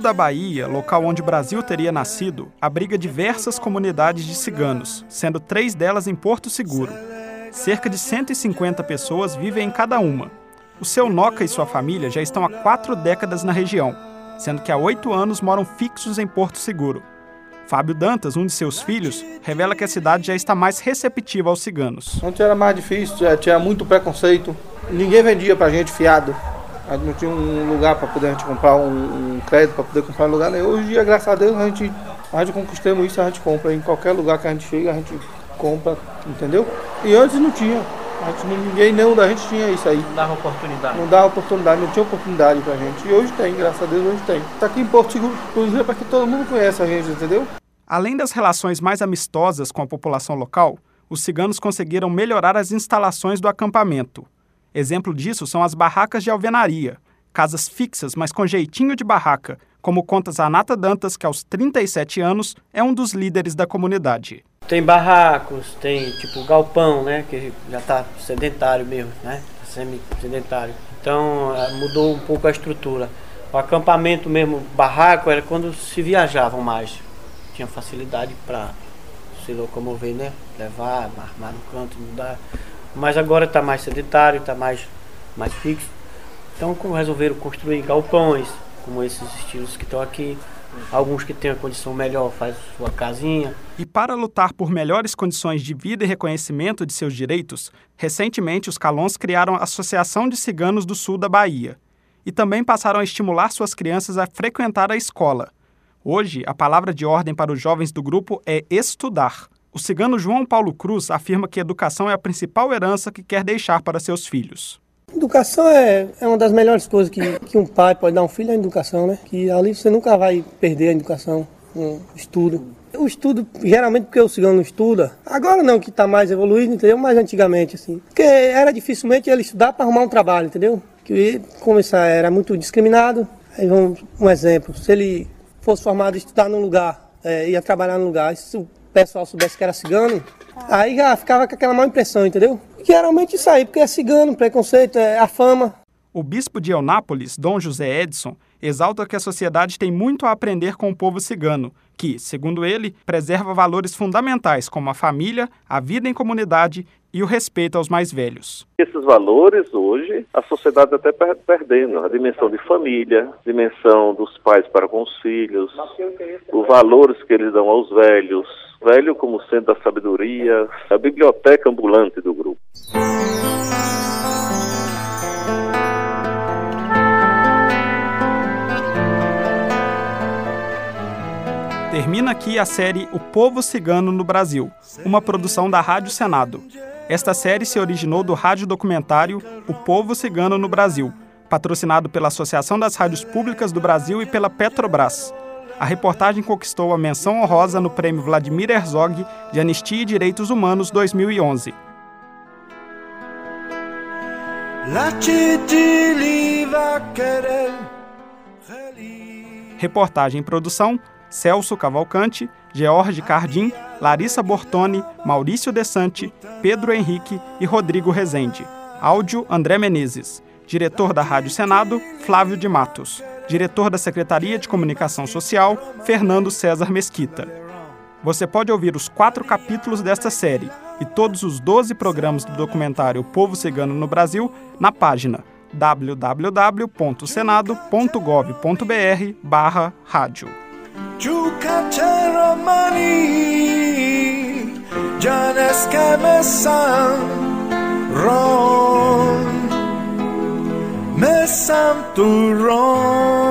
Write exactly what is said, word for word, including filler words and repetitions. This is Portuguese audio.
da Bahia, local onde o Brasil teria nascido, abriga diversas comunidades de ciganos, sendo três delas em Porto Seguro. Cerca de cento e cinquenta pessoas vivem em cada uma. O seu Noca e sua família já estão há quatro décadas na região, sendo que há oito anos moram fixos em Porto Seguro. Fábio Dantas, um de seus filhos, revela que a cidade já está mais receptiva aos ciganos. Antes era mais difícil, já tinha muito preconceito. Ninguém vendia pra gente fiado. A gente não tinha um lugar para poder a gente comprar um, um crédito, para poder comprar um lugar. Né? Hoje em dia, graças a Deus, a gente, a gente conquistamos isso, a gente compra. Em qualquer lugar que a gente chega, a gente compra, entendeu? E antes não tinha. A gente, ninguém não da gente tinha isso aí. Não dava oportunidade. Não dava oportunidade, não tinha oportunidade pra gente. E hoje tem, graças a Deus, hoje tem. Tá aqui em Porto Seguro, por exemplo, é que todo mundo conhece a gente, entendeu? Além das relações mais amistosas com a população local, os ciganos conseguiram melhorar as instalações do acampamento. Exemplo disso são as barracas de alvenaria, casas fixas, mas com jeitinho de barraca, como conta Zanata Dantas, que aos trinta e sete anos é um dos líderes da comunidade. Tem barracos, tem tipo galpão, né, que já está sedentário mesmo, né, semi-sedentário. Então mudou um pouco a estrutura. O acampamento mesmo, barraco, era quando se viajavam mais. Tinha facilidade para se locomover, né, levar, armar no canto, mudar. Mas agora está mais sedentário, está mais, mais fixo. Então resolveram construir galpões, como esses estilos que estão aqui. Alguns que têm a condição melhor faz sua casinha. E para lutar por melhores condições de vida e reconhecimento de seus direitos, recentemente os Calons criaram a Associação de Ciganos do Sul da Bahia. E também passaram a estimular suas crianças a frequentar a escola. Hoje, a palavra de ordem para os jovens do grupo é estudar. O cigano João Paulo Cruz afirma que a educação é a principal herança que quer deixar para seus filhos. Educação é, é uma das melhores coisas que, que um pai pode dar a um filho, é a educação, né? Que ali você nunca vai perder a educação, o estudo. O estudo, geralmente porque o cigano não estuda, agora não, que está mais evoluído, entendeu? Mas antigamente, assim. Porque era dificilmente ele estudar para arrumar um trabalho, entendeu? Que começar era muito discriminado. Aí vamos, um exemplo, se ele fosse formado a estudar num lugar, é, ia trabalhar num lugar, se o pessoal soubesse que era cigano, aí já ficava com aquela má impressão, entendeu? Geralmente isso aí, porque é cigano, preconceito, é a fama. O bispo de Eunápolis, Dom José Edson, exalta que a sociedade tem muito a aprender com o povo cigano, que, segundo ele, preserva valores fundamentais como a família, a vida em comunidade e o respeito aos mais velhos. Esses valores, hoje, a sociedade até per- perdendo. A dimensão de família, a dimensão dos pais para com os filhos, os valores que eles dão aos velhos, velho como centro da sabedoria, a biblioteca ambulante do grupo. Termina aqui a série O Povo Cigano no Brasil, uma produção da Rádio Senado. Esta série se originou do rádio-documentário O Povo Cigano no Brasil, patrocinado pela Associação das Rádios Públicas do Brasil e pela Petrobras. A reportagem conquistou a menção honrosa no Prêmio Vladimir Herzog de Anistia e Direitos Humanos dois mil e onze. Reportagem e produção: Celso Cavalcante, George Cardim, Larissa Bortoni, Maurício Desante, Pedro Henrique e Rodrigo Rezende. Áudio: André Menezes. Diretor da Rádio Senado, Flávio de Matos. Diretor da Secretaria de Comunicação Social, Fernando César Mesquita. Você pode ouvir os quatro capítulos desta série e todos os doze programas do documentário O Povo Cigano no Brasil na página w w w ponto senado ponto gov ponto b r barra rádio. Me santo ron